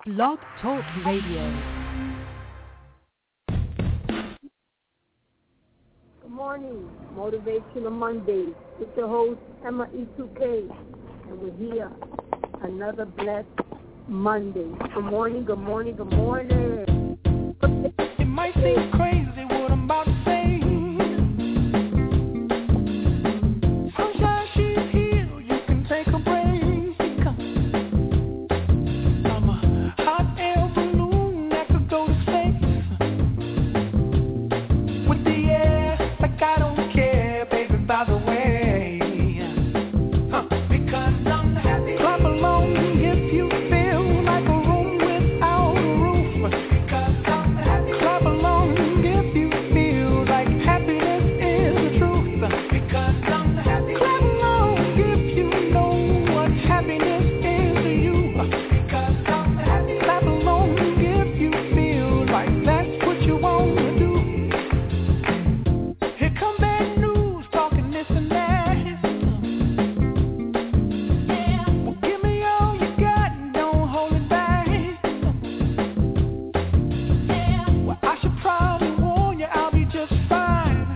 Blog Talk Radio. Good morning, Motivational Monday. With your host, Emma E2K. And we're here, another blessed Monday. Good morning, good morning, good morning. It might seem crazy what I'm about to say. Sunshine, she's here, you can take a break. I'm a hot air balloon that could go to space. With the air, like I don't care, baby, by the way. Because I'm happy. Clap along if you feel like a room without a roof. Because I'm happy. Clap along if you feel like happiness is the truth. Because I'm happy. Clap along if you know what happiness is to you. Because I'm happy. Clap along if you feel like that's what you want to do. Here come bad news, talking this and that. Well, give me all you got and don't hold it back. Well, I should probably warn you, I'll be just fine.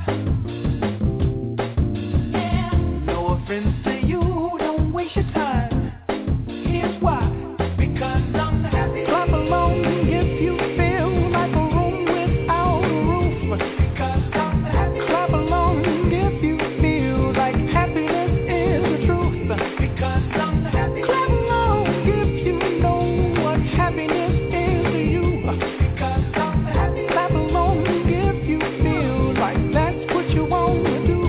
No offense to you, don't waste your time. Here's why. Because I'm happy. Clap along if you feel like a room without a roof. Because I'm happy. Clap along if you feel like happiness is the truth. Because I'm happy. Clap along if you know what happiness is to you. Because I'm happy. Clap along if you feel like that's what you want to do.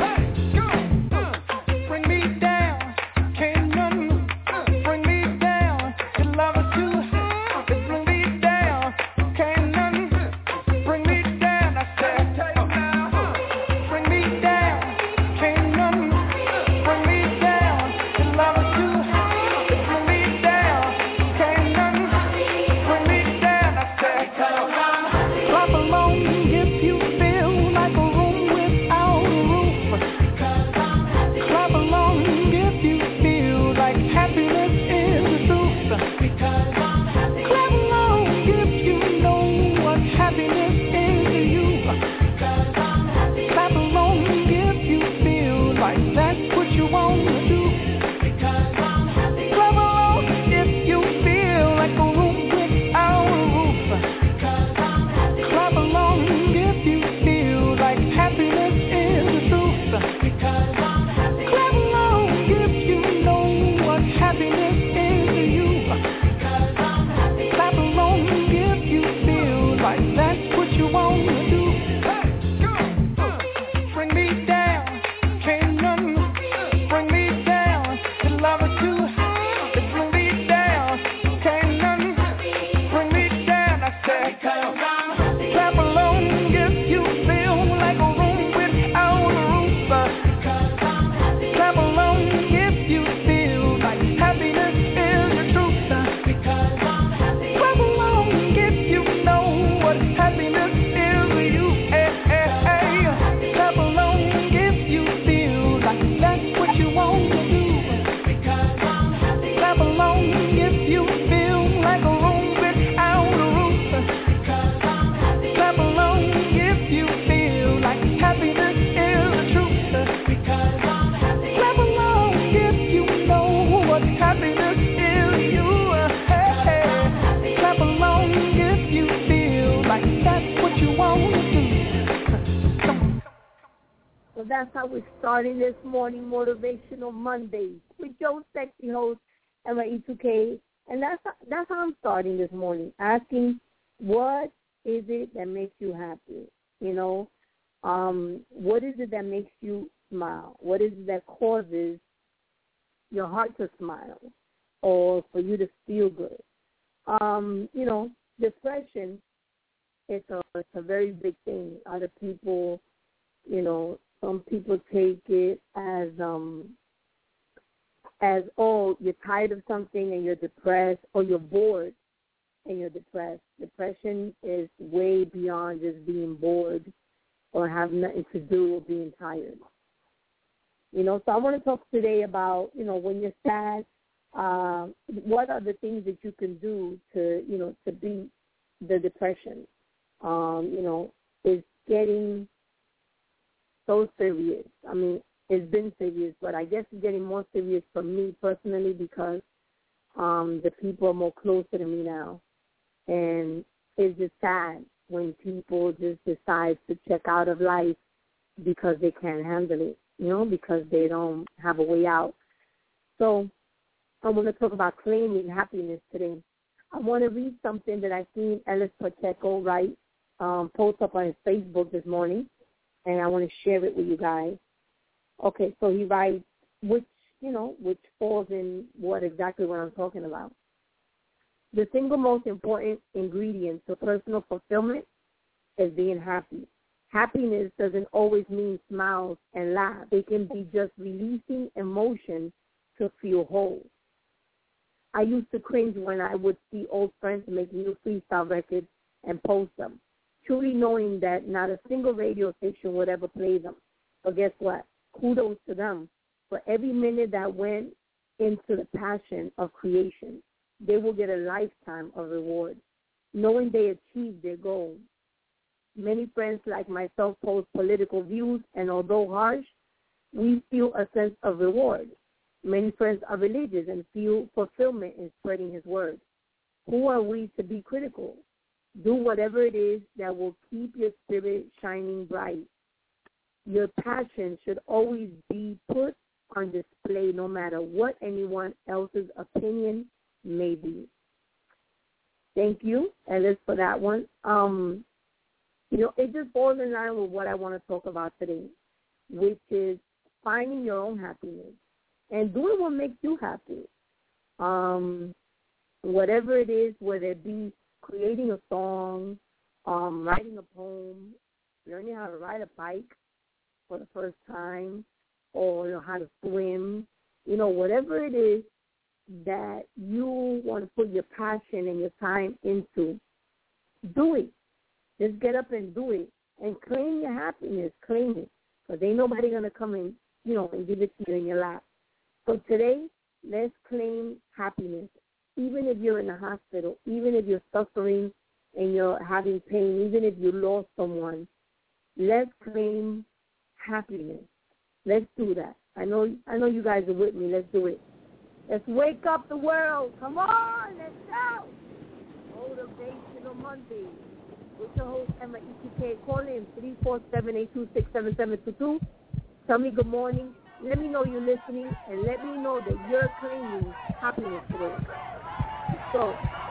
Bring me down, can't none bring me down. Your love is too hot, it bring me down, can't none bring me down. I said, bring me down, can't none bring me down. Your love is too hot, it bring me down, can't none bring me down. I said, clap along if you feel like a room without a roof. Clap along if you feel like happiness is the truth. Because I'm happy. Clap along if you know what happiness is to you. Because I'm happy. Clap along if you feel like that's what you want to do. Because I'm happy. Clap along if you feel like a room without a roof. Because I'm happy. Clap along if you feel like happiness is the truth. Because I'm happy. Clap along if you know what happiness is to you. Because I'm happy. Clap along if you feel like that's what you want to do. Bring me down, can't none bring me down. Your love is too hot, it bring me down, can't none bring me down. I said, clap along if you feel like a room without a roof. Clap along if you feel like happiness is the truth. Clap along if you know what happiness is to you. Clap along if you feel like that's what you want to do. Clap along if you feel like a room without a roof. Clap along if you feel like happiness is the truth. Clap along if you know what happiness is to you. Clap along if you feel like that's what you want to do. Come on. So that's how we're starting this morning, Motivational Monday, with your sexy host, Emma E2K. And that's how I'm starting this morning, asking, what is it that makes you happy? You know, what is it that makes you smile? What is it that causes your heart to smile or for you to feel good? You know, depression, it's a very big thing. Other people, you know, some people take it as oh, you're tired of something and you're depressed, or you're bored and you're depressed. Depression is way beyond just being bored or having nothing to do or being tired. You know, so I want to talk today about, you know, when you're sad, what are the things that you can do to, to beat the depression? It's getting so serious. I mean, it's been serious, but I guess it's getting more serious for me personally because the people are more closer to me now. And it's just sad when people just decide to check out of life because they can't handle it, because they don't have a way out. So I want to talk about claiming happiness today. I want to read something that I seen Ellis Pacheco post up on his Facebook this morning, and I want to share it with you guys. Okay, so he writes, which falls in exactly what I'm talking about. The single most important ingredient to personal fulfillment is being happy. Happiness doesn't always mean smiles and laughs. It can be just releasing emotion to feel whole. I used to cringe when I would see old friends make new freestyle records and post them, truly knowing that not a single radio station would ever play them. But guess what? Kudos to them. For every minute that went into the passion of creation, they will get a lifetime of reward, knowing they achieved their goal. Many friends like myself post political views, and although harsh, we feel a sense of reward. Many friends are religious and feel fulfillment in spreading his word. Who are we to be critical? Do whatever it is that will keep your spirit shining bright. Your passion should always be put on display no matter what anyone else's opinion may be. Thank you, Ellis, for that one. It just falls in line with what I want to talk about today, which is finding your own happiness and doing what makes you happy. Whatever it is, whether it be creating a song, writing a poem, learning how to ride a bike for the first time, or how to swim, whatever it is that you want to put your passion and your time into, do it. Just get up and do it. And claim your happiness. Claim it. Because ain't nobody going to come and, and give it to you in your lap. So today, let's claim happiness. Even if you're in the hospital, even if you're suffering and you're having pain, even if you lost someone, let's claim happiness. Let's do that. I know you guys are with me. Let's do it. Let's wake up the world. Come on, let's go. Motivational Monday. With your host, Emma ETK. Call in 347-826-7722. Tell me good morning. Let me know you're listening, and let me know that you're claiming happiness today. So,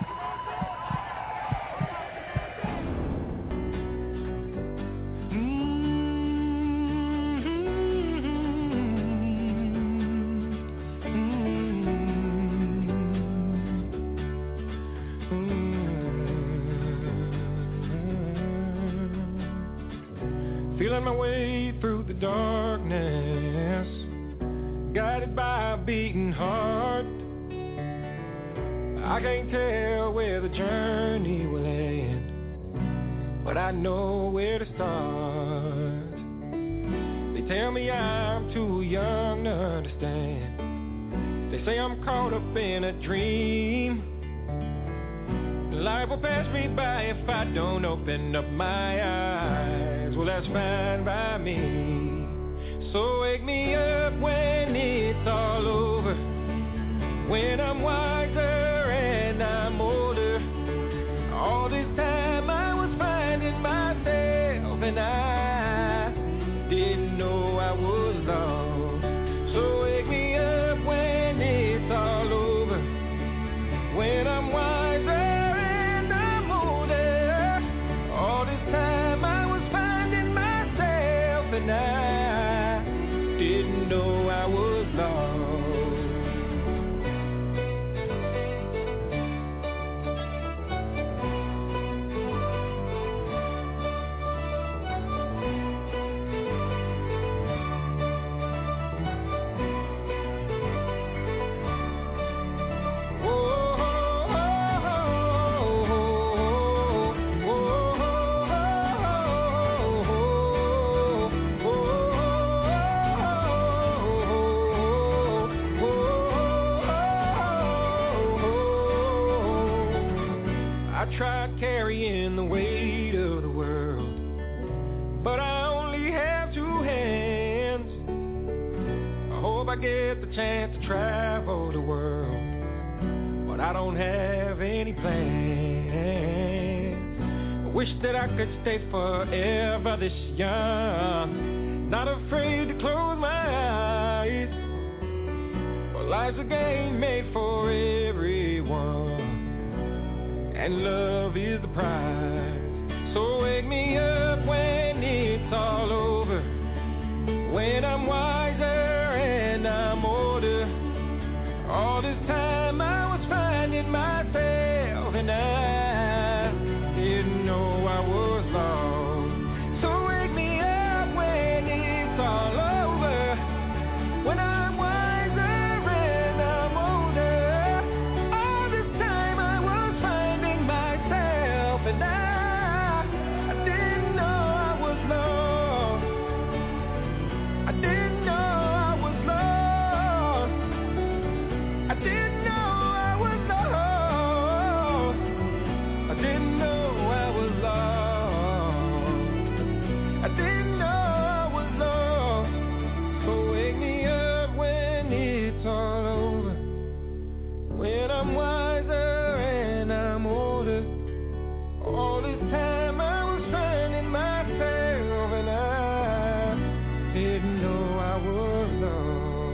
feeling my way through the darkness, guided by a beating heart. I can't tell where the journey will end, but I know where to start. They tell me I'm too young to understand. They say I'm caught up in a dream. Life will pass me by if I don't open up my eyes. Well, that's fine by me. So wake me up when it's all over, when I'm wiser and I'm older. All this time I was finding myself, and I didn't know I was lost. So wake me up when it's all over, when I'm wiser and I'm older. All this time I was finding myself, and I didn't know I was lost. I tried carrying the weight of the world, but I only have two hands. I hope I get the chance to travel the world, but I don't have any plans. I wish that I could stay forever this young, not afraid to close my eyes. Well, life's a game made for everyone, and love is the prize. So wake me up when it's all over, when I'm wiser and I'm older. All this time I was finding myself, and I didn't know I was lost. So wake me up when it's all over, when I'm wiser and I'm older. All this time I was finding myself, and I didn't know I was lost. I didn't know I was lost. I didn't know I was lost. I didn't know I was lost. I didn't know I was lost. So wake me up when it's all over, when I'm wiser and I'm older. All this time I was finding myself, and I didn't know I was lost.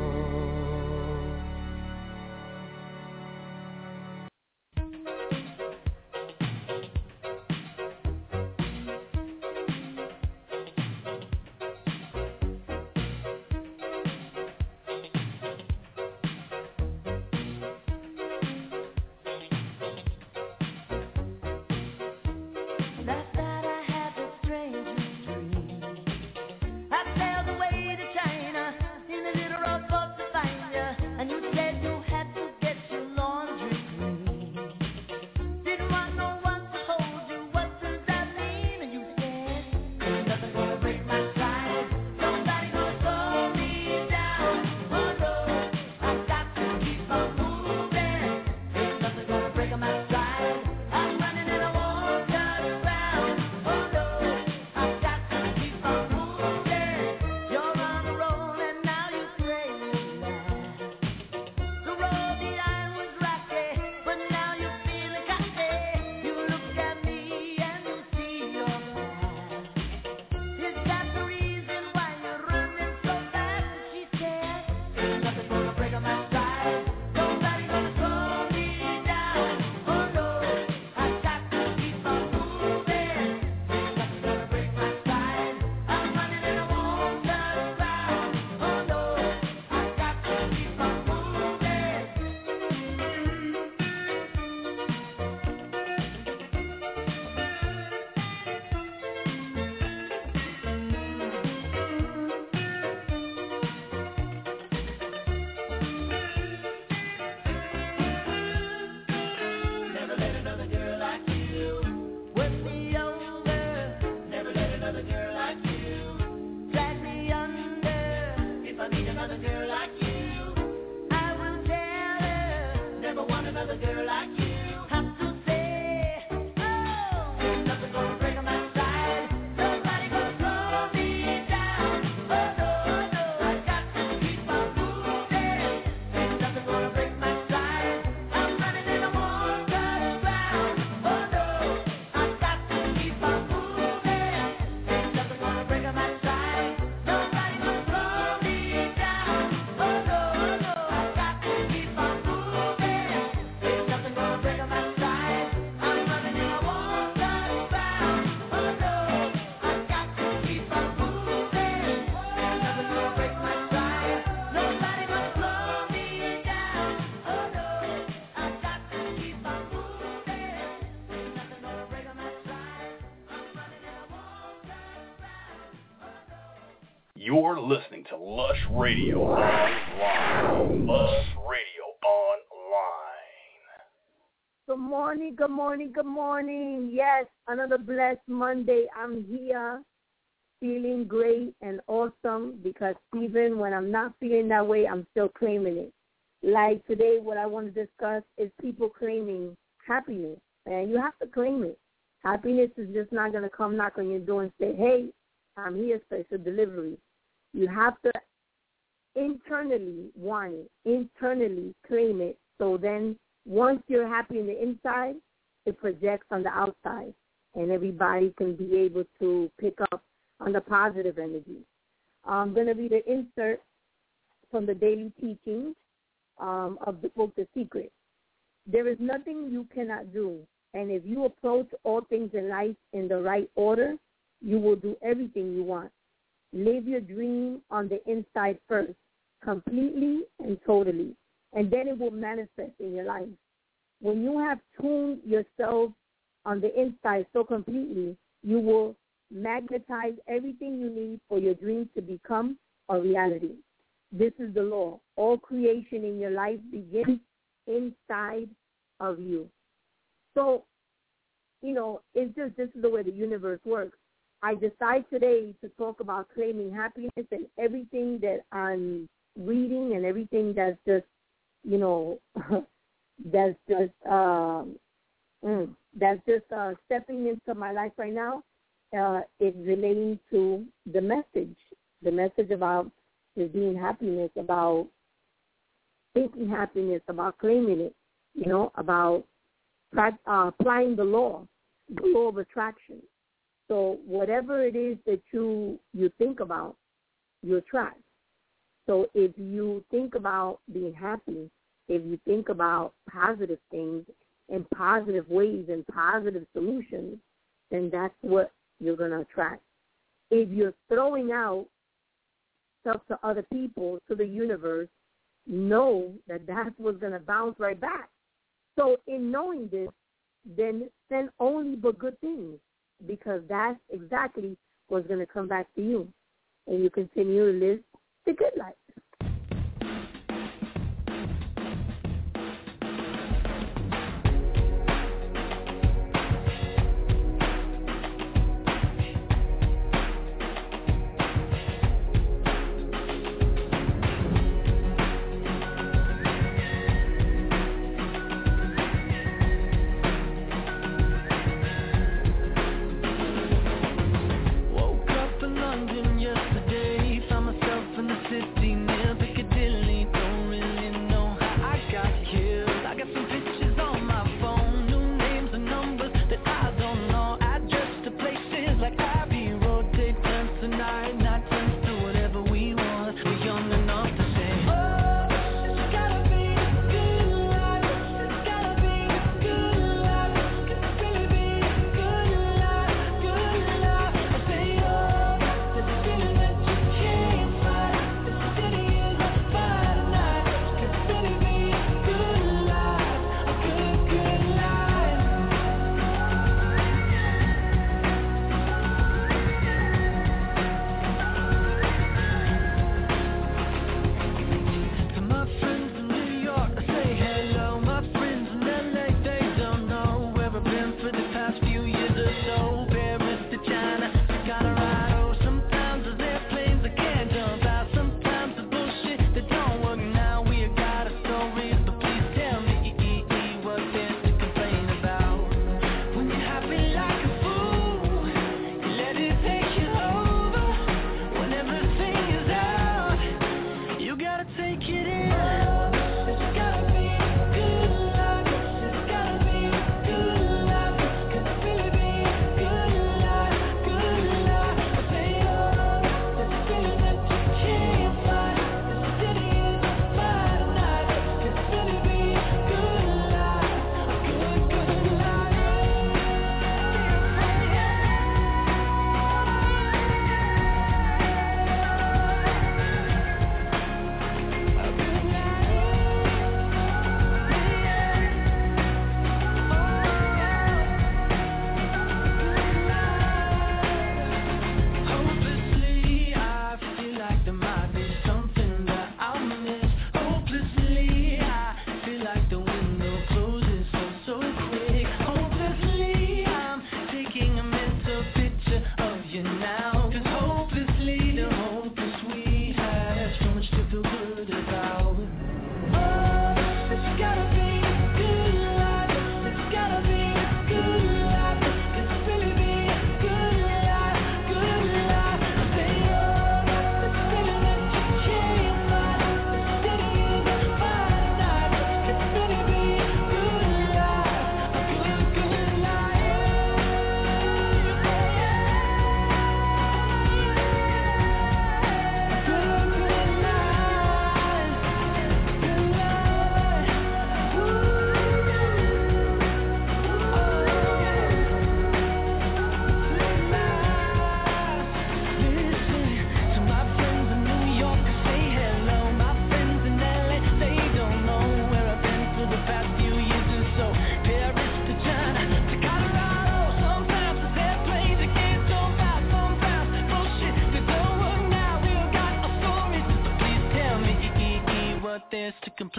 Last night I had the strangest dream. I sailed away to China in a little rowboat to find you, and you said you had to get your laundry clean. Didn't want no one to hold you, what does that mean? And you said, ain't nothing gonna break my stride, nobody gonna slow me down. Oh no, I've got to keep on moving. Ain't nothing gonna break my stride, I'm running and I won't turn around. Oh no, I've got to keep on moving. You're on the road and now you say you laugh. The road behind was rocky, but now you're feeling cocky. You look at me and you see your past. Is that the reason why you're running so fast? And she said, ain't nothing gonna break my stride, nobody gonna slow me down. Oh no, I've got to keep on moving. Ain't nothing gonna break my stride, I'm running and I won't turn around. Oh no, I've got to keep on moving. Never let another girl like you work me over. Never let another girl like you drag me under. If I meet another girl like you, I will tell her. Never want another girl like you. Have to say, oh, ain't nothing gonna break my stride, nobody gonna slow me down. Oh no, I've got to keep on moving. Ain't nothing gonna break my stride, I'm running and I won't turn around. Oh no, I've got to keep on moving. Ain't nothing gonna break my stride, nobody gonna slow me down. Oh no, I've got to keep on moving. Ain't nothing gonna break my stride, I'm running and I won't turn around. Oh no, I've got to keep on moving. Ain't nothing gonna break my stride, nobody gonna slow me down. Oh no, I've got to keep on moving. Ain't nothing gonna break my stride, I'm running and I won't turn around. Oh no. You're listening to Lush Radio Online. Lush Radio Online. Good morning, good morning, good morning. Yes, another blessed Monday. I'm here feeling great and awesome because even when I'm not feeling that way, I'm still claiming it. Like today, what I want to discuss is people claiming happiness. And you have to claim it. Happiness is just not going to come knock on your door and say, hey, I'm here, special delivery. You have to internally want it, internally claim it. So then once you're happy in the inside, it projects on the outside. And everybody can be able to pick up on the positive energy. I'm going to read an insert from the daily teachings of the book, The Secret. There is nothing you cannot do. And if you approach all things in life in the right order, you will do everything you want. Live your dream on the inside first, completely and totally, and then it will manifest in your life. When you have tuned yourself on the inside so completely, you will magnetize everything you need for your dream to become a reality. This is the law. All creation in your life begins inside of you. So, it's just this is the way the universe works. I decide today to talk about claiming happiness, and everything that I'm reading and everything that's just, stepping into my life right now is relating to the message about just being happiness, about thinking happiness, about claiming it, about applying the law of attraction. So whatever it is that you think about, you attract. So if you think about being happy, if you think about positive things in positive ways and positive solutions, then that's what you're going to attract. If you're throwing out stuff to other people, to the universe, know that that's what's going to bounce right back. So in knowing this, then send only but good things, because that's exactly what's going to come back to you. And you continue to live the good life. Woke up in London yesterday, found myself in the city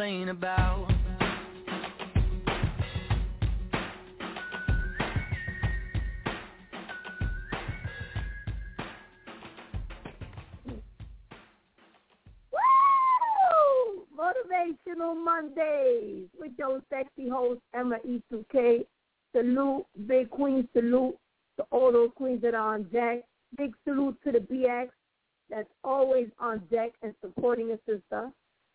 complain about. Woo! Motivational Mondays with your sexy host, Emma E2K. Salute, big queen salute to all those queens that are on deck. Big salute to the BX that's always on deck and supporting a sister.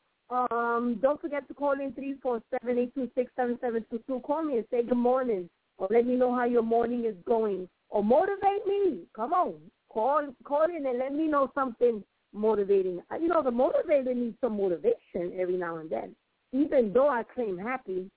Don't forget to call in 347-826-7722. Call me and say good morning or let me know how your morning is going or motivate me. Come on. Call in and let me know something motivating. You know, the motivator needs some motivation every now and then. Even though I claim happiness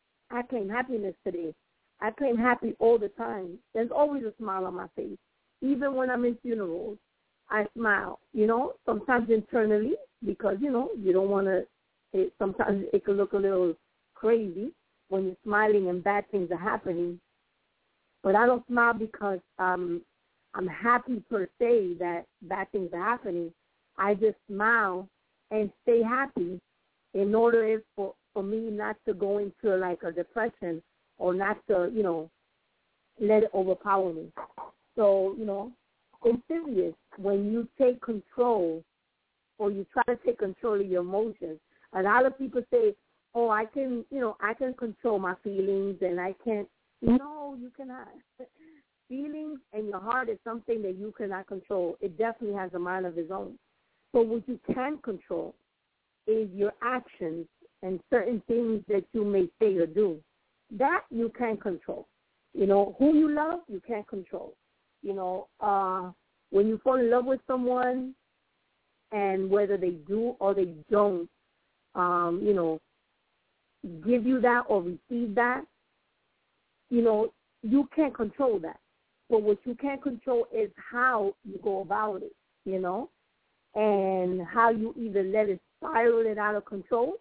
today. I claim happy all the time. There's always a smile on my face. Even when I'm in funerals, I smile, you know, sometimes internally because, you know, you don't want to, sometimes it can look a little crazy when you're smiling and bad things are happening. But I don't smile because I'm happy per se that bad things are happening. I just smile and stay happy in order for me not to go into like a depression or not to, you know, let it overpower me. So, you know, it's serious when you take control or you try to take control of your emotions. A lot of people say, oh, I can control my feelings and I can't. No, you cannot. Feelings and your heart is something that you cannot control. It definitely has a mind of its own. So what you can control is your actions and certain things that you may say or do. That you can control. You know, who you love, you can't control. You know, when you fall in love with someone and whether they do or they don't, you know, give you that or receive that, you know, you can't control that. But what you can control is how you go about it, you know, and how you either let it spiral it out of control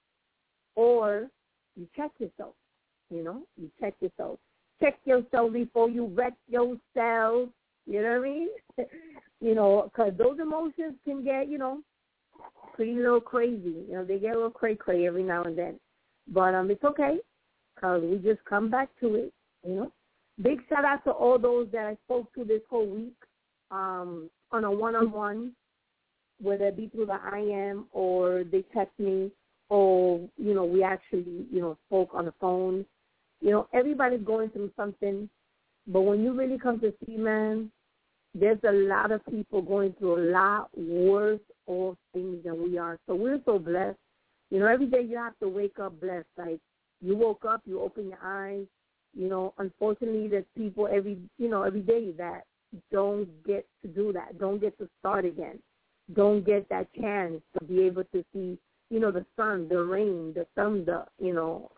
or you check yourself, you know, you check yourself. Check yourself before you wreck yourself, you know what I mean? You know, because those emotions can get, you know, pretty little crazy. You know, they get a little cray-cray every now and then. But it's okay because we just come back to it, you know. Big shout-out to all those that I spoke to this whole week on a one-on-one, whether it be through the IM or they text me or, you know, we actually, you know, spoke on the phone. You know, everybody's going through something, but when you really come to see, man, there's a lot of people going through a lot worse off things than we are. So we're so blessed. You know, every day you have to wake up blessed. Like, you woke up, you open your eyes. You know, unfortunately, there's people every day that don't get to do that, don't get to start again, don't get that chance to be able to see, you know, the sun, the rain, the thunder, you know,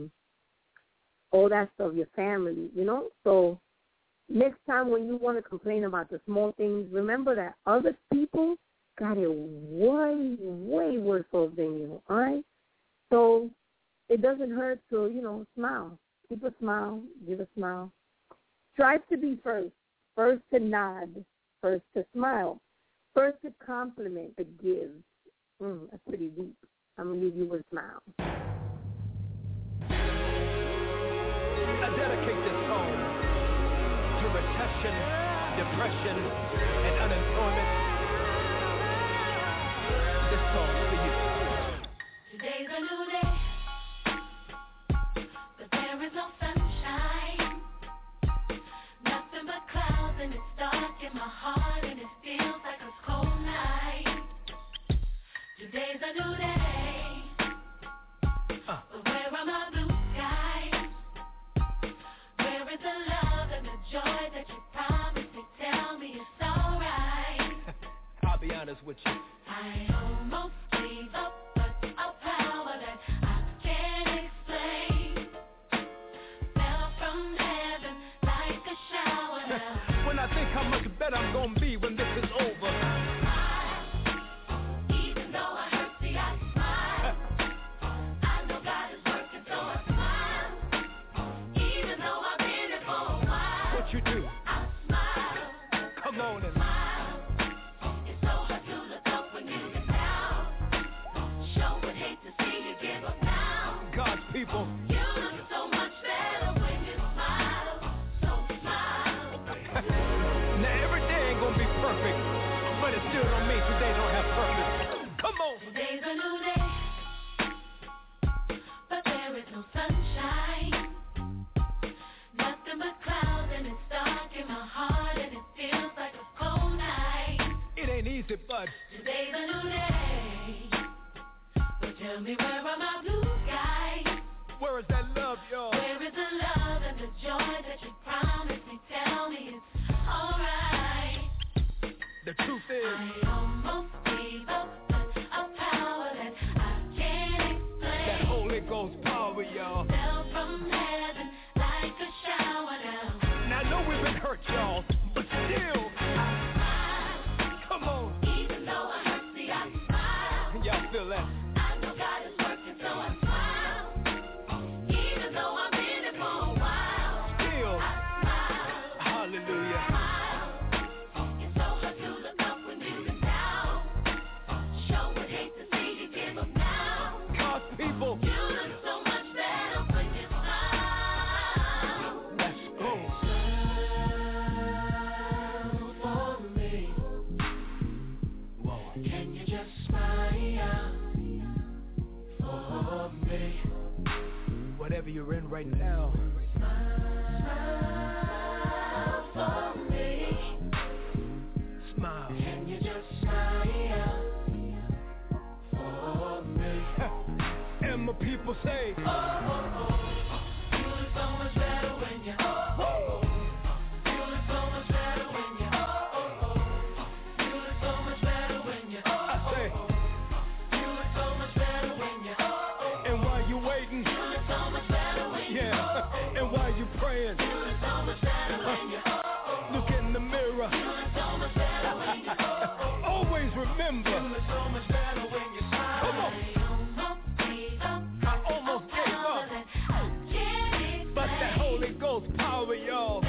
all that stuff, your family, you know. So next time when you want to complain about the small things, remember that other people got it way, way worse off than you, all right? So it doesn't hurt to, you know, smile. Keep a smile, give a smile. Strive to be first to nod, first to smile, first to compliment, to give. That's pretty deep. I'm going to leave you with a smile. I dedicate this song to recession, depression, and unemployment. This song for you. Today's a new day, but there is no sunshine. Nothing but clouds, and it's dark in my heart, and it feels like a cold night. Today's a new day, but where are my blue skies? Where is the love and the joy that you promised me? Tell me it's alright. I'll be honest with you. I almost gave up, but a power that I can't explain fell from heaven like a shower now. When I think how much better I'm gonna be when this is over. Even though I hurt, see I smile. I know God is working, so I smile. Even though I've been here for a while. What you do? I smile. Come on and Smile. It's so hard to look up when you get down. Sure would hate to see you get ain't it, bud? Today's a new day, but tell me where are my blue skies? Where is that love, y'all? Where is the love and the joy that you promised me? Tell me it's alright. The truth is, I almost gave up, but a power that I can't explain. that Holy Ghost power, y'all. Fell from heaven like a shower down. Now I know we've been hurt, y'all, but still, come on. Even though I hurt, see I smile. Y'all feel that? I know God is working, so I smile. Even though I've been it for a while, Still, I smile. hallelujah. It's so hard to look up when you've been down. Sure would hate to see you give up now. God's people, You look so much better when you smile. let's go. For me, can you just smile for me? Whatever you're in right now, Smile for me. smile. Can you just smile for me? And my people say, You look so much better when you. You look so much better when you. You look so much better when you. I say, You look so much better when you. and while you waiting, You look so much better when you. yeah, and while you praying, You look so much better when you. look in the mirror. You look so much better when you. Always remember, You look so much better when you smile. come on. I almost gave up, but that Holy Ghost power, y'all,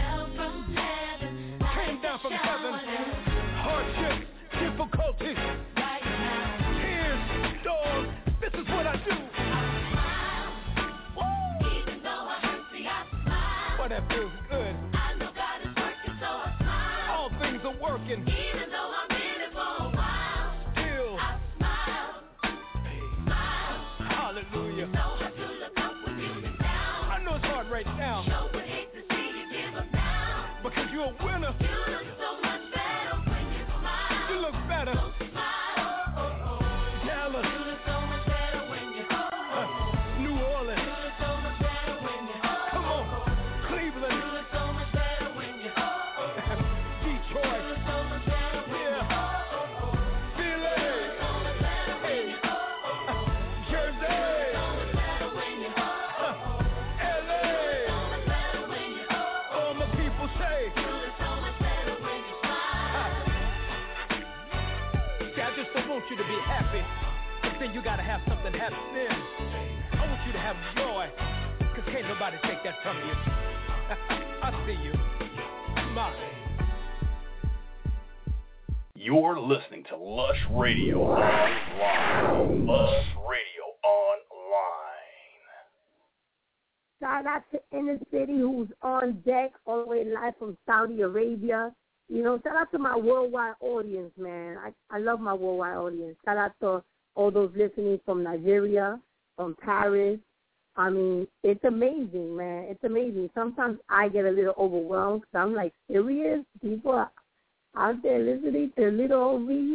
came down from heaven. Hardships, difficulties, tears, storms. This is what I do. Even though I hurt, see I smile. Boy, that feels good. I know God is working, so I smile. All things are working. Even though I'm in it for a while, Still, I smile, smile. hallelujah. So hard to look up when you've been down. I know it's hard right now, Sure would hate to see you give up now. because you're a winner. You look so much better when you smile. You look better. Smile. Dallas, You look so much better when you. New You Orleans, look so much better when you. come on, You Cleveland, look so much better when you. You Detroit, look so much better when you. yeah, Philly, So much better when you. Jersey, So much better when you. LA. So much better when you. All my people say, You look so much better when you smile. see, I just don't want you to be happy, but then you gotta have something happen then. I want you to have joy, because can't nobody take that from you. I see you. Smile. You're listening to Lush Radio Online. Lush Radio Online. Shout out to Inner City, who's on deck all the way live from Saudi Arabia. You know, shout out to my worldwide audience, man. I love my worldwide audience. Shout out to all those listening from Nigeria, from Paris. I mean, it's amazing, man. It's amazing. Sometimes I get a little overwhelmed because I'm like, serious? People are out there listening to little old me?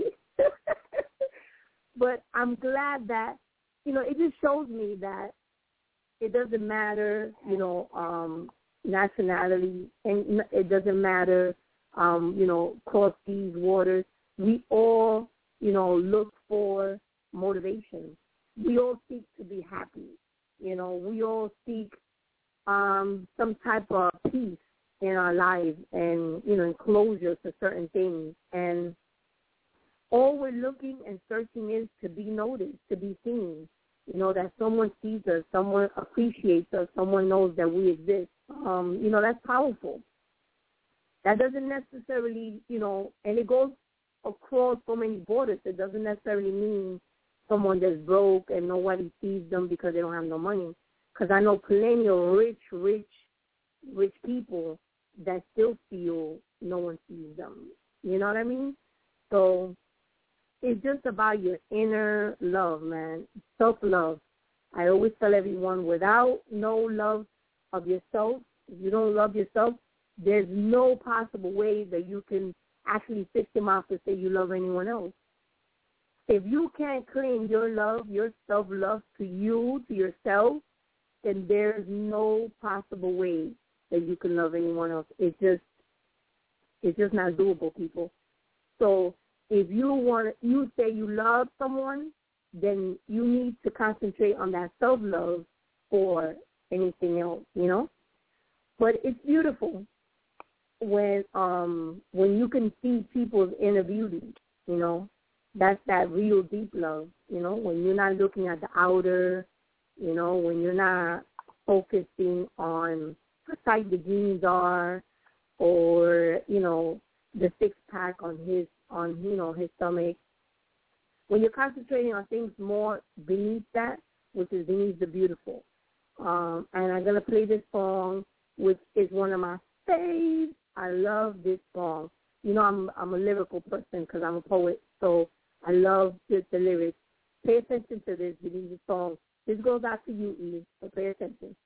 But I'm glad that, you know, it just shows me that it doesn't matter, you know, nationality, and it doesn't matter, you know, cross these waters. We all, you know, look for motivation. We all seek to be happy. You know, we all seek some type of peace in our lives and, you know, closure to certain things. And all we're looking and searching is to be noticed, to be seen. You know, that someone sees us, someone appreciates us, someone knows that we exist. You know, that's powerful. That doesn't necessarily, you know, and it goes across so many borders. It doesn't necessarily mean someone that's broke and nobody sees them because they don't have no money. Because I know plenty of rich people that still feel no one sees them. You know what I mean? So it's just about your inner love, man, self-love. I always tell everyone, without no love of yourself, if you don't love yourself, there's no possible way that you can actually fix him out to say you love anyone else. If you can't claim your love, your self-love to you, to yourself, then there's no possible way that you can love anyone else. It's just not doable, people. So if you say you love someone, then you need to concentrate on that self-love for anything else, you know. But it's beautiful when you can see people's inner beauty, you know. That's that real deep love, you know, when you're not looking at the outer, you know, when you're not focusing on what size the jeans are or, you know, the six-pack on his stomach. When you're concentrating on things more beneath that, which is beneath the beautiful. And I'm going to play this song, which is one of my faves. I love this song. You know, I'm a lyrical person because I'm a poet, so I love the lyrics. Pay attention to this beneath the song. This goes out to you, E, so pay attention.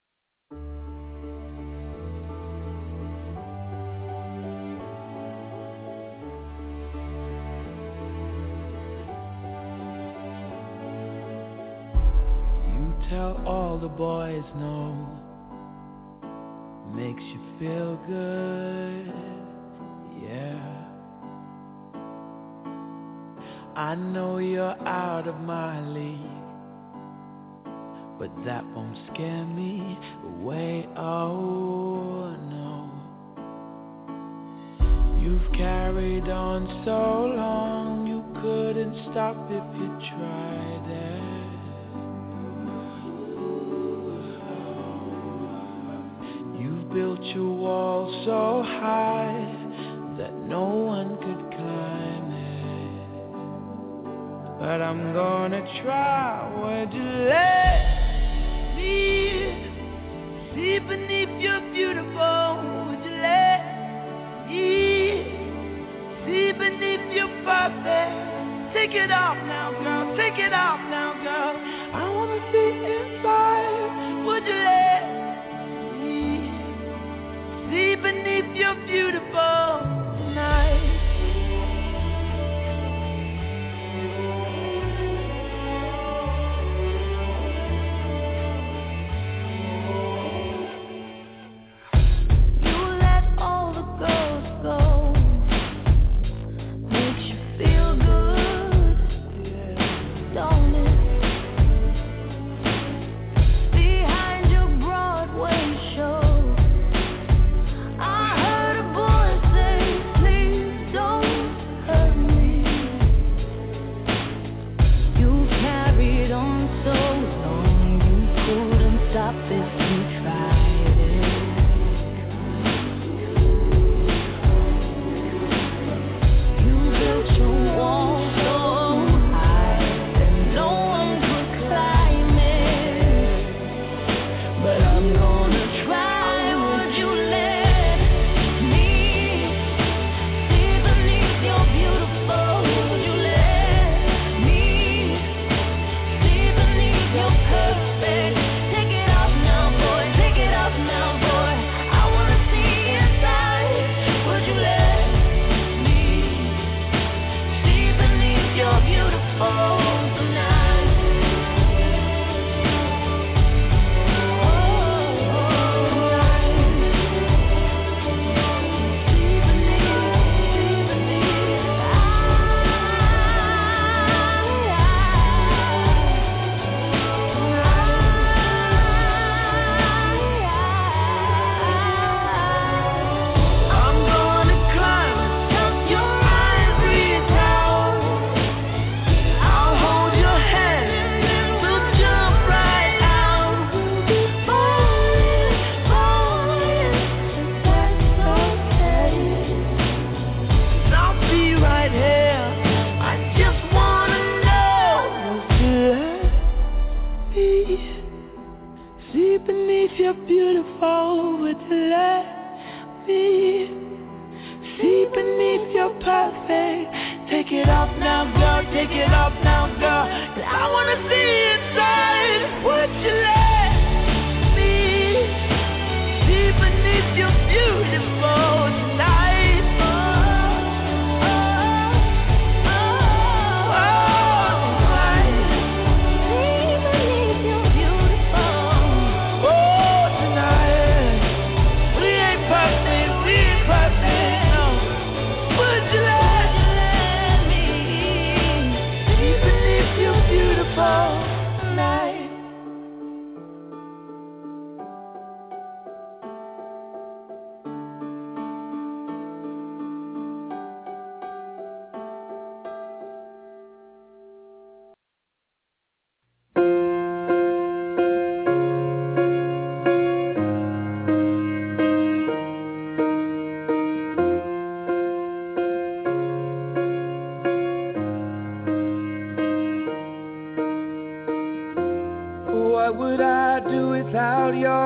Tell all the boys no, makes you feel good, yeah. I know you're out of my league, but that won't scare me away, oh no. You've carried on so long, you couldn't stop if you tried it. Built your wall so high that no one could climb it. But I'm gonna try. Would you let me see beneath your beautiful? Would you let me see beneath your perfect? Take it off now, girl. Take it off now, girl. I wanna see inside. Would you let see beneath your beautiful night? You let all the girls go, makes you feel good, don't it? Behind your Broadway show,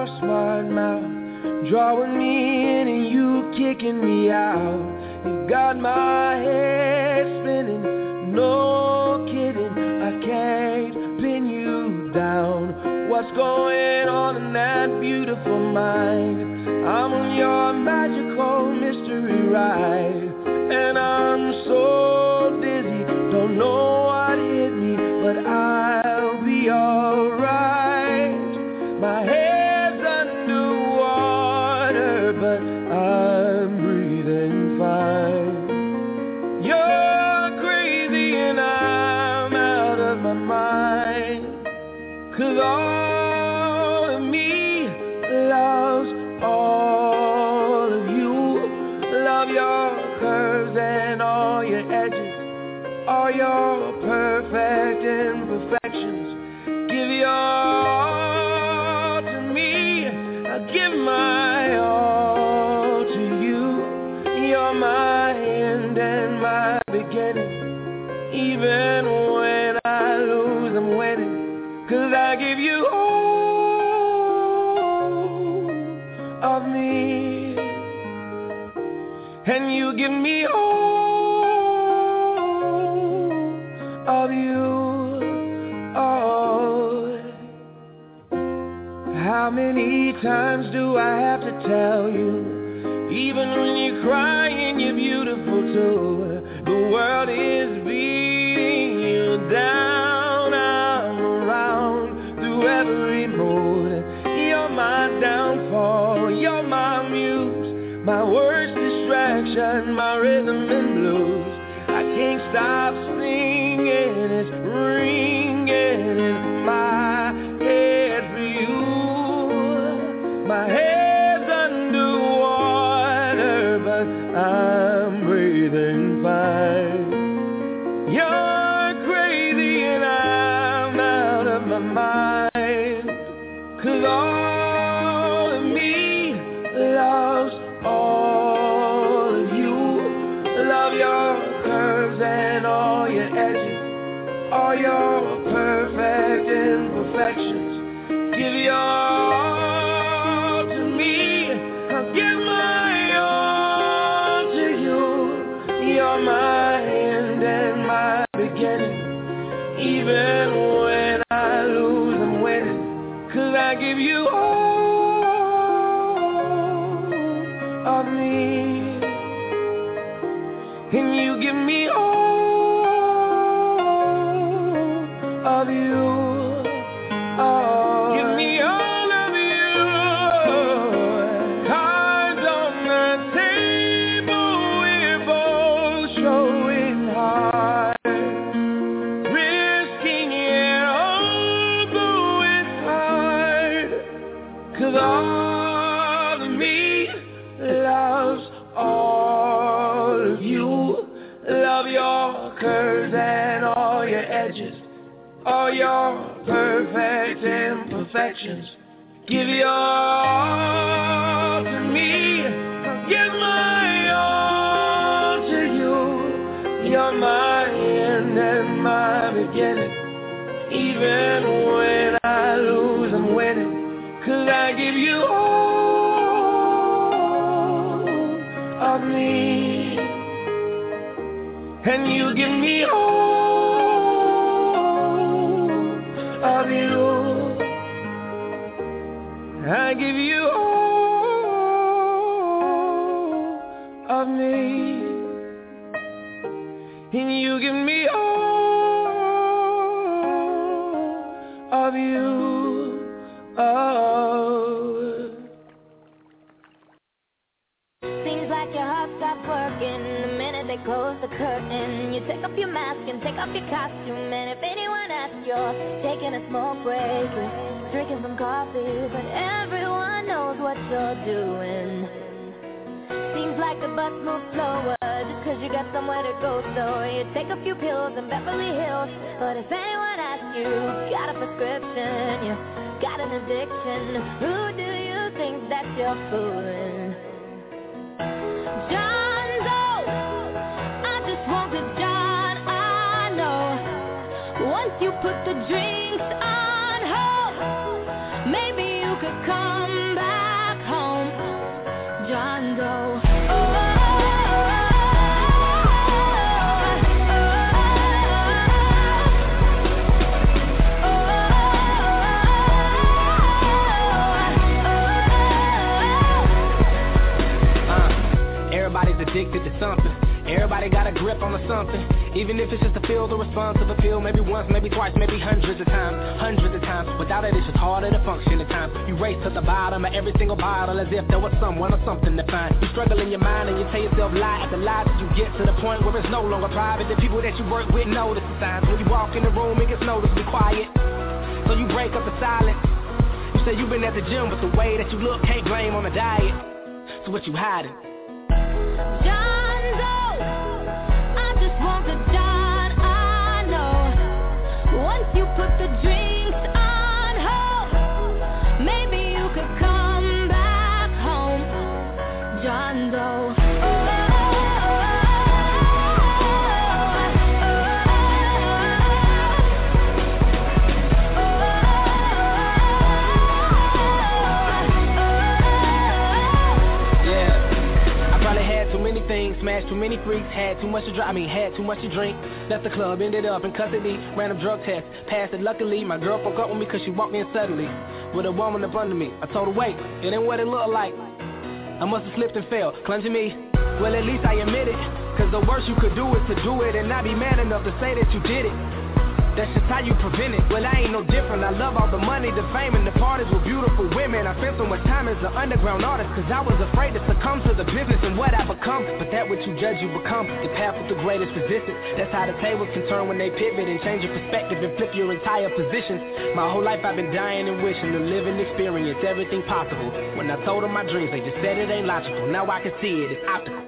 your smart mouth, drawing me in and you kicking me out. You got my head spinning, no kidding, I can't pin you down. What's going on in that beautiful mind? I'm on your magical mystery ride, and I'm so dizzy, don't know what hit me, but I'll be alright. My head's underwater, but I'm breathing fine. You're crazy and I'm out of my mind, 'cause all of me loves all of you. Love your curves and all your edges, all your perfect imperfections. Give your all to me, I give my all to you. You're my end and my beginning. Even when I lose, I'm winning, 'cause I give you all of me, and you give me all of you. Oh, how many times do I have to tell you? Even when you're crying, you're beautiful too. The world is beating you down. I'm around through every mood. You're my downfall, you're my muse, my worst distraction, my rhythm and blues. I can't stop singing, it's ringing in my head for you. My head's underwater, but I'm breathing fine. You're crazy and I'm out of my mind, 'cause all of me loves all of you. Love your curves and all your edges, all your perfect imperfections. Give your all to me, I'll give my all to you. You're my end and my beginning. Even when I lose, I'm winning, 'cause I give you all of me, and you give me all of you. Oh, give me all of you. Cards on the table, we're both showing hard, risking it all, though it's hard, 'cause all of me loves all of you. Love your curves and all your edges, all your perfect imperfections. Give your all to me, I'll give my all to you. You're my end and my beginning. Even when I lose, I'm winning, 'cause I give you all of me, and you give me all of you. I give you all of me, and you give me all of you. Oh. Seems like your heart stopped working the minute they close the curtain. You take off your mask and take off your costume, and if anyone asks, you're taking a smoke break, drinking some coffee, but everyone knows what you're doing. Seems like the bus moves slower just 'cause you got somewhere to go, so you take a few pills in Beverly Hills. But if anyone asks you, got a prescription, you got an addiction, who do you think that you're fooling? John Doe, I just wanted John, I know. Once you put the drinks on hold, maybe you could come John Doe. Everybody's addicted to something. Everybody got a grip on something. Even if it's just to feel the response of appeal. Maybe once, maybe twice, maybe hundreds of times. Without it, it's just harder to function at times. You race to the bottom of every single bottle as if there was someone or something to find. You struggle in your mind and you tell yourself lie after lie till you get to the point where it's no longer private. The people that you work with notice the signs. When you walk in the room, it gets noticed, be quiet. So you break up the silence. You say you've been at the gym, but the way that you look can't blame on the diet. So what you hiding? John Doe, I just want the John I know. Once you put the drinks on hold, maybe you could come back home. John Doe. Smashed too many freaks, had too much to drink. Left the club, ended up in custody. Random drug test, passed it luckily. My girl broke up with me cause she walked in suddenly with a woman up under me. I told her wait, it ain't what it looked like. I must have slipped and fell, clumsy me. Well at least I admit it, cause the worst you could do is to do it and not be man enough to say that you did it. That's just how you prevent it. Well, I ain't no different. I love all the money, the fame, and the parties with beautiful women. I spent so much time as an underground artist cause I was afraid to succumb to the business and what I become. But that what you judge, you become. The path with the greatest resistance. That's how the tables can turn when they pivot and change your perspective and flip your entire positions. My whole life I've been dying and wishing to live and experience everything possible. When I told them my dreams, they just said it ain't logical. Now I can see it, it's optical.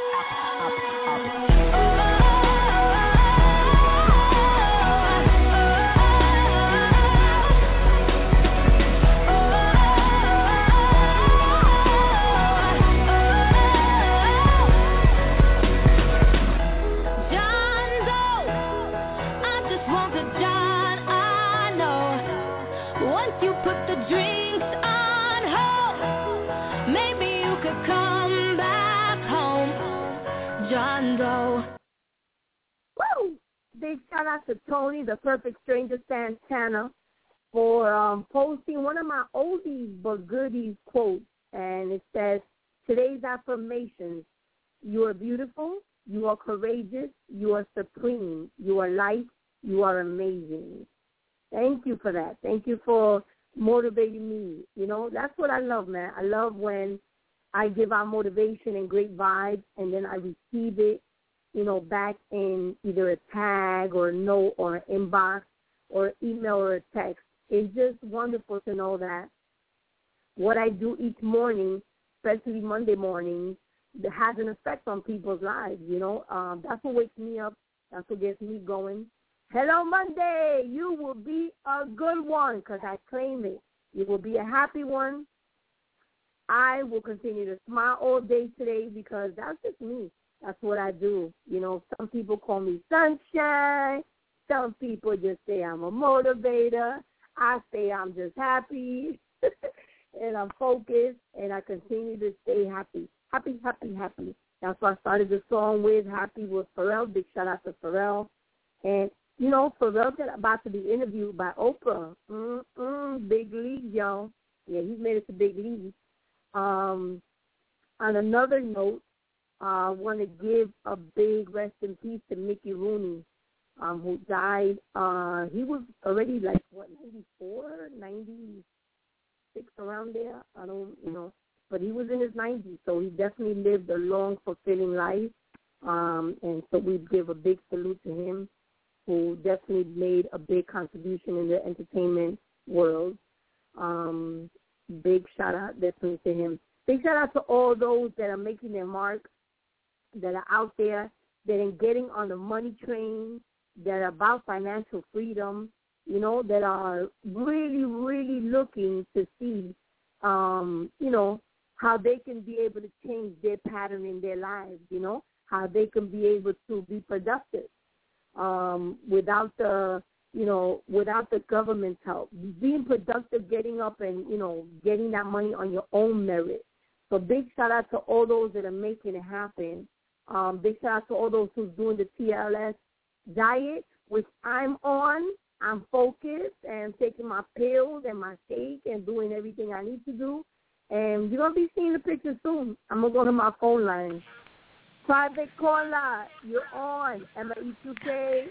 Woo! Big shout out to Tony, the Perfect Stranger Santana, for posting one of my oldies but goodies quotes, and it says, today's affirmations: you are beautiful, you are courageous, you are supreme, you are light, you are amazing. Thank you for that. Thank you for motivating me. You know, that's what I love, man. I love when I give out motivation and great vibes, and then I receive it, you know, back in either a tag or a note or an inbox or an email or a text. It's just wonderful to know that what I do each morning, especially Monday mornings, that has an effect on people's lives, you know. That's what wakes me up. That's what gets me going. Hello, Monday. You will be a good one because I claim it. You will be a happy one. I will continue to smile all day today because that's just me. That's what I do. You know, some people call me sunshine. Some people just say I'm a motivator. I say I'm just happy and I'm focused, and I continue to stay happy. Happy, happy, happy. That's why I started the song with Happy with Pharrell. Big shout out to Pharrell. And, you know, Pharrell got about to be interviewed by Oprah. Big league, y'all. Yeah, he's made it to big league. On another note, I want to give a big rest in peace to Mickey Rooney, who died. He was already like, 94, 96, around there? I don't, you know. But he was in his 90s, so he definitely lived a long, fulfilling life. And so we give a big salute to him, who definitely made a big contribution in the entertainment world. Big shout-out definitely to him. Big shout-out to all those that are making their mark, that are out there, that are getting on the money train, that are about financial freedom, you know, that are really, really looking to see, you know, how they can be able to change their pattern in their lives, you know, how they can be able to be productive without the, you know, without the government's help. Being productive, getting up and, you know, getting that money on your own merit. So big shout out to all those that are making it happen. Big shout out to all those who's doing the TLS diet, which I'm on. I'm focused and taking my pills and my shake and doing everything I need to do. And you're going to be seeing the picture soon. I'm going to go to my phone line. Private caller, you're on. ME2K.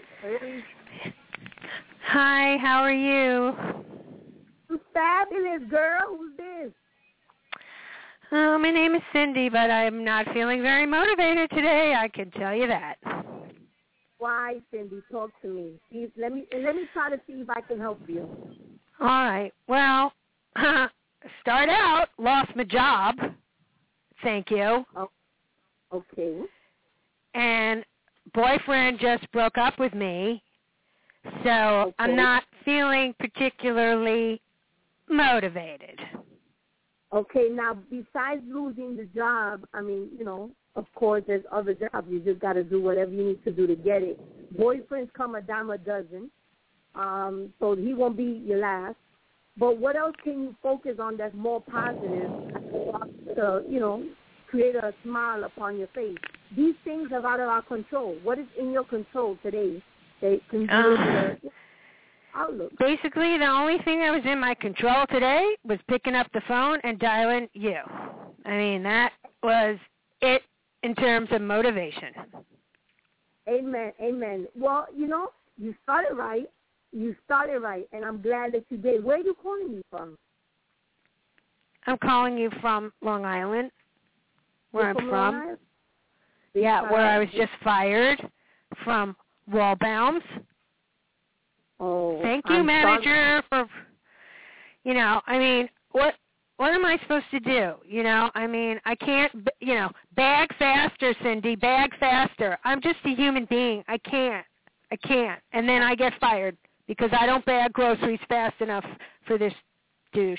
Hi, how are you? You fabulous, girl. Who's this? My name is Cindy, but I'm not feeling very motivated today. I can tell you that. Why, Cindy? Talk to me. Let me try to see if I can help you. All right. Well, start out, lost my job. Thank you. Oh, okay. And boyfriend just broke up with me, so okay. I'm not feeling particularly motivated. Okay, now, besides losing the job, I mean, of course, there's other jobs. You just got to do whatever you need to do to get it. Boyfriends come a dime a dozen, so he won't be your last. But what else can you focus on that's more positive to, create a smile upon your face? These things are out of our control. What is in your control today that can do your outlook? Basically, the only thing that was in my control today was picking up the phone and dialing you. I mean, that was it in terms of motivation. Amen, amen. Well, you started right. You started right, and I'm glad that you did. Where are you calling me from? I'm calling you from Long Island, where I'm from. Yeah, where I was just fired from Wallbaums. Oh, thank you, manager, for, I mean, what am I supposed to do? I mean, I can't, bag faster, Cindy, bag faster. I'm just a human being. I can't. And then I get fired because I don't bag groceries fast enough for this douche.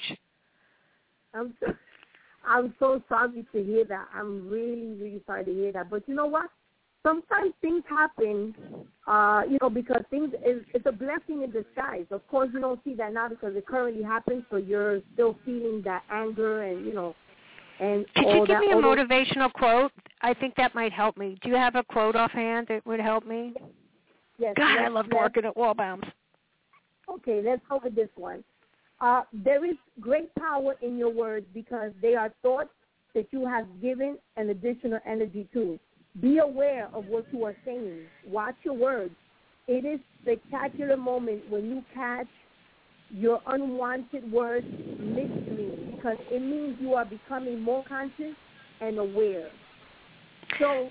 I'm so sorry to hear that. I'm really, really sorry to hear that. But you know what? Sometimes things happen, because it's a blessing in disguise. Of course, you don't see that now because it currently happens, so you're still feeling that anger and, and Could all you give that. me a motivational quote? I think that might help me. Do you have a quote offhand that would help me? Yes. God, I loved working at Wallbaums. Okay, let's go with this one. There is great power in your words because they are thoughts that you have given an additional energy to. Be aware of what you are saying. Watch your words. It is a spectacular moment when you catch your unwanted words listening because it means you are becoming more conscious and aware. So,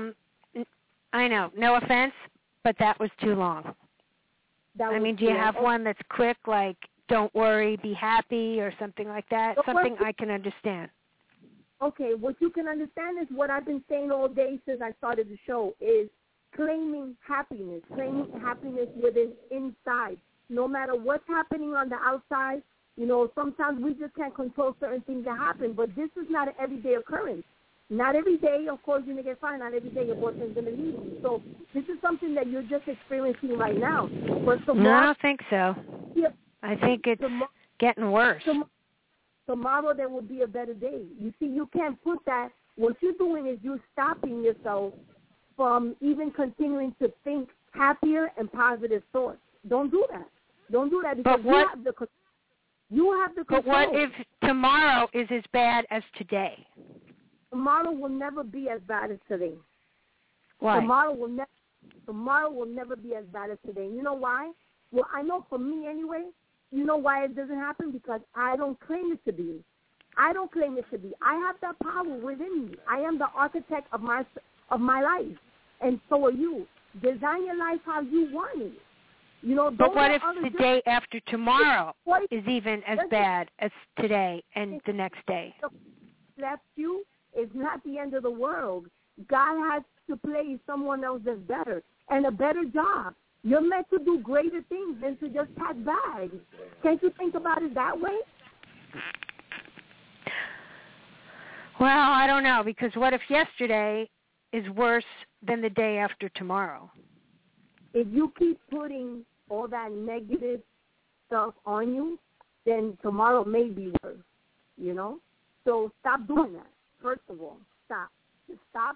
I know. No offense, but that was too long. Do you have one that's quick, like don't worry, be happy, or something like that? Something I can understand. Okay, what you can understand is what I've been saying all day since I started the show is claiming happiness within inside. No matter what's happening on the outside, sometimes we just can't control certain things that happen, but this is not an everyday occurrence. Not every day, of course, you're going to get fired. Not every day your boyfriend's going to leave you. So this is something that you're just experiencing right now. But tomorrow, no, I don't think so. Yep. I think it's getting worse. Tomorrow there will be a better day. You see, you can't put that. What you're doing is you're stopping yourself from even continuing to think happier and positive thoughts. Don't do that. Don't do that because you have the control. But what if tomorrow is as bad as today? Tomorrow will never be as bad as today. Why? Tomorrow will never be as bad as today. You know why? Well, I know for me anyway. You know why it doesn't happen? Because I don't claim it to be. I don't claim it to be. I have that power within me. I am the architect of my life, and so are you. Design your life how you want it. But what if the day after tomorrow is even as bad as today and the next day? Left you is not the end of the world. God has to place someone else that's better and a better job. You're meant to do greater things than to just pack bags. Can't you think about it that way? Well, I don't know, because what if yesterday is worse than the day after tomorrow? If you keep putting all that negative stuff on you, then tomorrow may be worse, So stop doing that. first of all, stop. Just stop,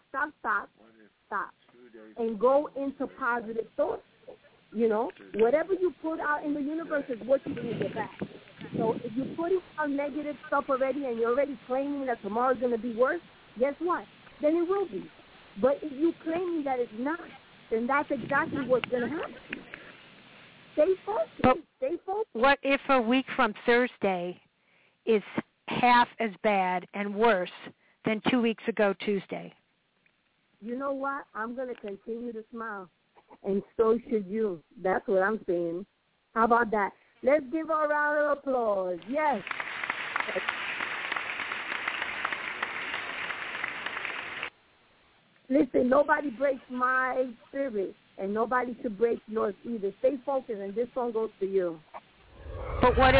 and go into positive thoughts. You know, whatever you put out in the universe is what you're going to get back. So if you're putting out negative stuff already and you're already claiming that tomorrow's going to be worse, guess what? Then it will be. But if you're claiming that it's not, then that's exactly what's going to happen. Stay focused. Stay focused. What if a week from Thursday is half as bad and worse than 2 weeks ago Tuesday? You know what? I'm going to continue to smile, and so should you. That's what I'm saying. How about that? Let's give her a round of applause. Yes. Listen, nobody breaks my spirit, and nobody should break yours either. Stay focused, and this song goes to you. But what if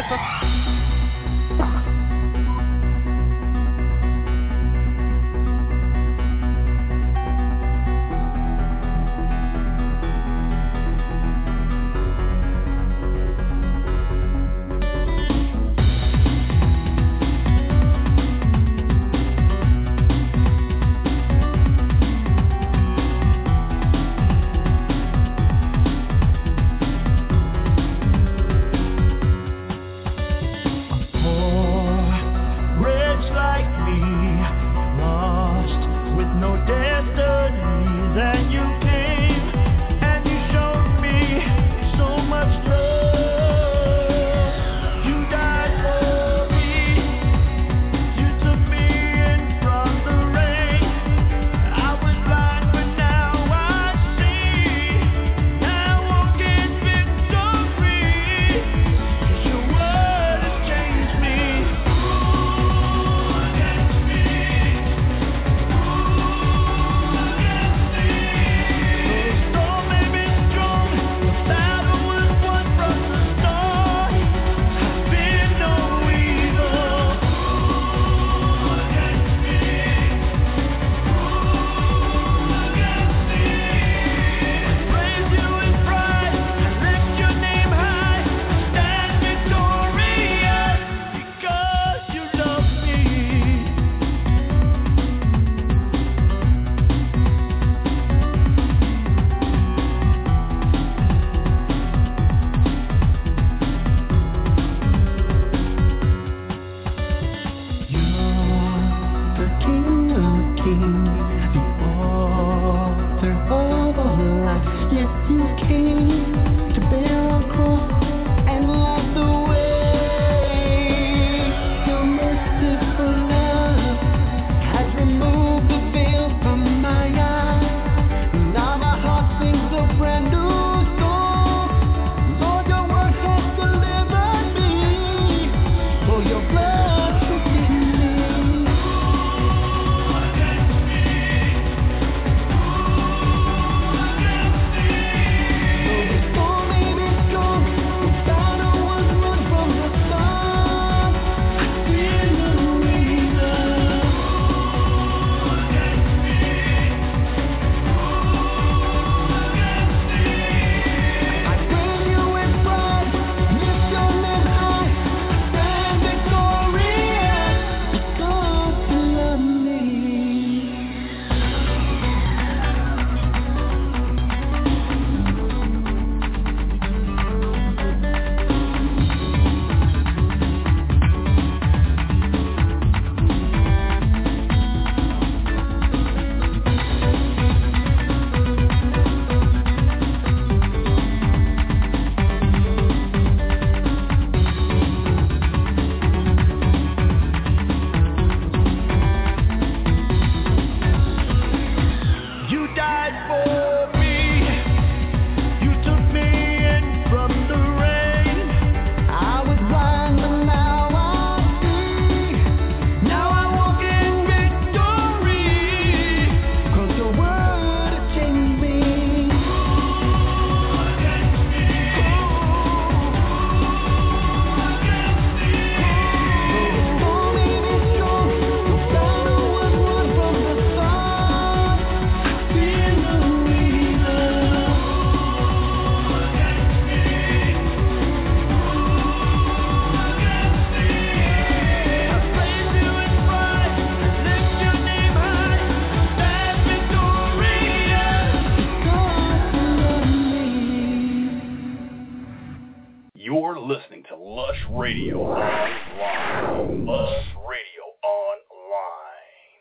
Radio Online. Lush Radio Online.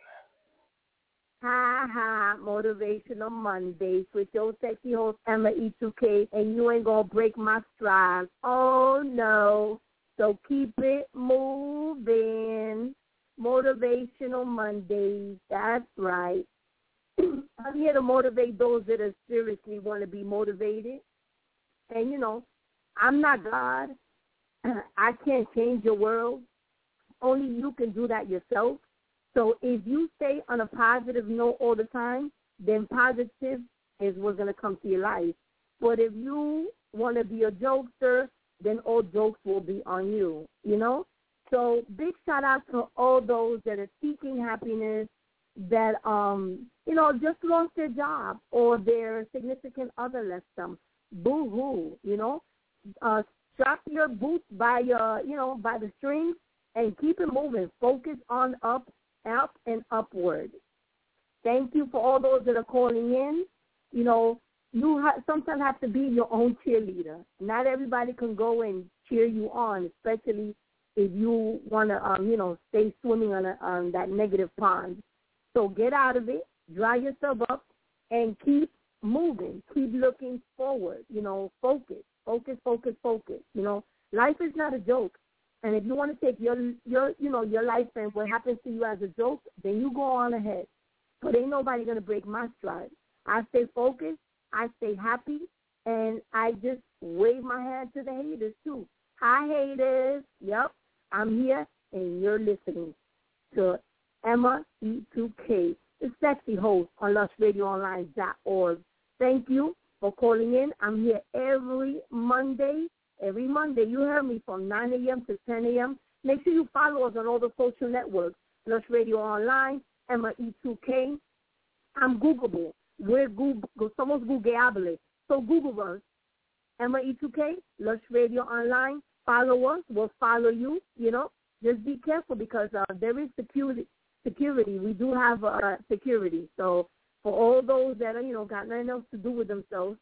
Ha, Motivational Mondays with your sexy host, Emma E2K, and you ain't going to break my stride. Oh, no. So keep it moving. Motivational Mondays, that's right. I'm here to motivate those that are seriously want to be motivated. And, you know, I'm not God. I can't change your world. Only you can do that yourself. So if you stay on a positive note all the time, then positive is what's going to come to your life. But if you want to be a jokester, then all jokes will be on you, you know? So big shout out to all those that are seeking happiness, that, you know, just lost their job or their significant other left them. Boo-hoo, you know? Strap your boots by your, you know, by the strings and keep it moving. Focus on up and upward. Thank you for all those that are calling in. You know, you sometimes have to be your own cheerleader. Not everybody can go and cheer you on, especially if you want to, you know, stay swimming on that negative pond. So get out of it, dry yourself up, and keep moving. Keep looking forward. You know, focus. You know, life is not a joke. And if you want to take your life and what happens to you as a joke, then you go on ahead. But ain't nobody going to break my stride. I stay focused, I stay happy, and I just wave my hand to the haters, too. Hi, haters. Yep, I'm here, and you're listening to Emma E2K, the sexy host on LushRadioOnline.org. Thank you for calling in. I'm here every Monday. Every Monday, you heard me from 9 a.m. to 10 a.m. Make sure you follow us on all the social networks, Lush Radio Online, Emma E2K. I'm Googleable. We're Google. Somos Googleable. So Google us, Emma E2K, Lush Radio Online. Follow us. We'll follow you, you know. Just be careful because there is security. We do have security. So for all those that are, you know, got nothing else to do with themselves,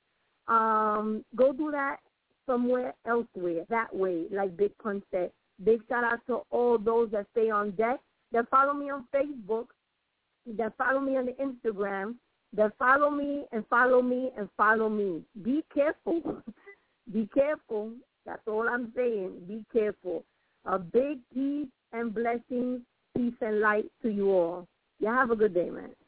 go do that somewhere elsewhere, that way, like Big Pun said. Big shout out to all those that stay on deck, that follow me on Facebook, that follow me on the Instagram, that follow me and follow me and follow me. Be careful. Be careful. That's all I'm saying. Be careful. A big peace and blessings, peace and light to you all. You have a good day, man.